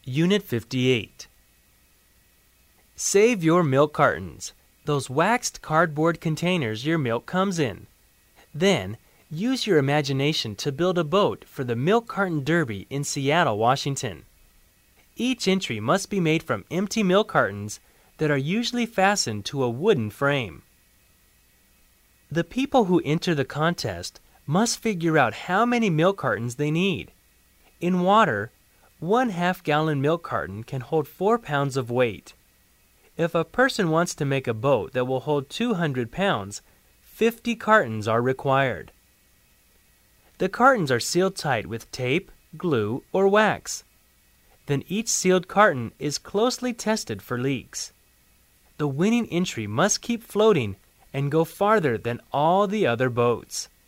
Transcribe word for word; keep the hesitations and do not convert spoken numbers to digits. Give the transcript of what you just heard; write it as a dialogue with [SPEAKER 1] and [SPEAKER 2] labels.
[SPEAKER 1] Unit fifty-eight. Save your milk cartons, those waxed cardboard containers your milk comes in. Then, use your imagination to build a boat for the Milk Carton Derby in Seattle, Washington. Each entry must be made from empty milk cartons that are usually fastened to a wooden frame. The people who enter the contest must figure out how many milk cartons they need. In water, one half-gallon milk carton can hold four pounds of weight. If a person wants to make a boat that will hold two hundred pounds, fifty cartons are required. The cartons are sealed tight with tape, glue, or wax. Then each sealed carton is closely tested for leaks. The winning entry must keep floating and go farther than all the other boats.